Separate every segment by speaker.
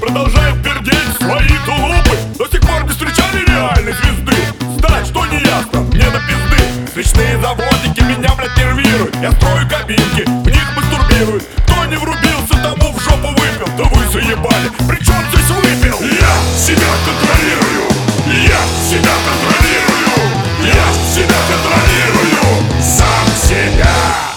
Speaker 1: продолжает пердеть свои тулупы. До сих пор не встречали реальной звезды. Знать, что не ясно, мне на пизды. Свечные заводики меня, блядь, нервируют. Я строю кабинки, в них мастурбируют. Кто не врубился, тому в жопу выпил. Да вы заебали, при чем здесь выпил? Я себя контролирую, я себя контролирую, я себя контролирую, сам себя.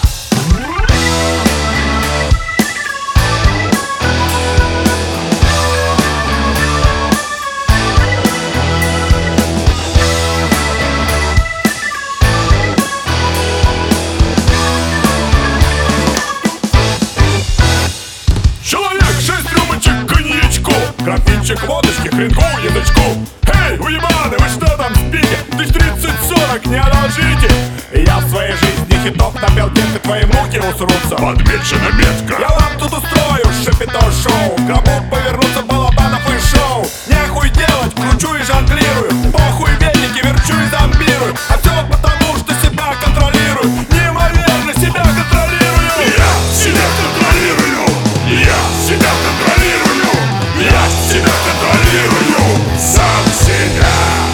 Speaker 1: Человек, 6 рюмочек коньячку, графинчик водочки, хренгу язычку. Эй, уебаны, вы что там спите? 1030-40 не одолжите. Я в своей жизни хитов напел, детки твои муки усрутся. Подмечена метка. Я вам тут устрою шапито-шоу. Кому повернуться балабанов и шоу. Нехуй делать, кручу и жонглирую. Похуй веники, верчу и зомбирую. А все потому, что себя контролирую. Неимоверно себя контролирую. Я себя контролирую. Я себя контролирую, я себя контролирую, сам себя.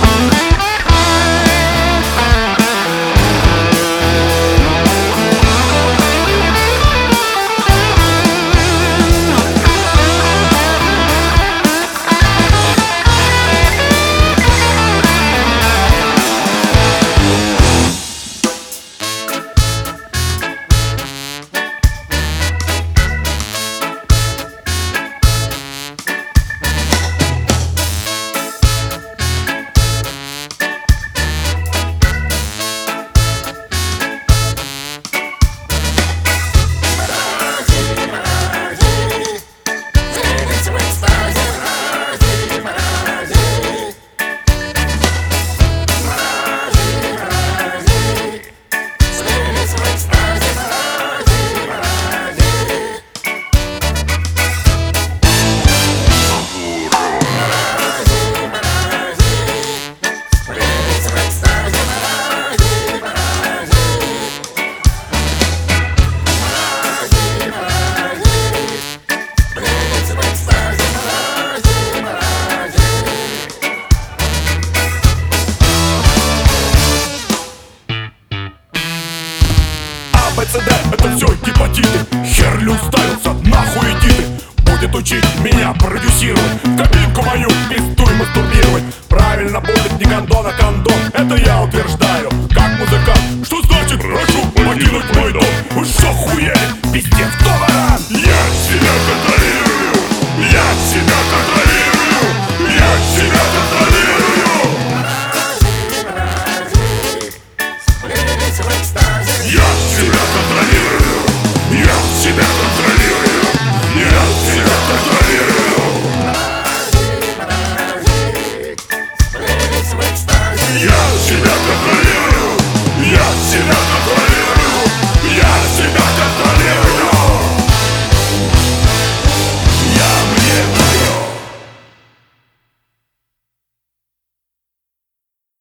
Speaker 1: АБЦД, это все гепатиты. Херлю ставился, нахуй иди ты. Будет учить меня продюсировать, кабинку мою пиздуй мастурбировать. Правильно будет не гондон, а кондом. Это я утверждаю, как музыкант. Что значит прошу покинуть мой дом? Вы что, хуели? Пиздец.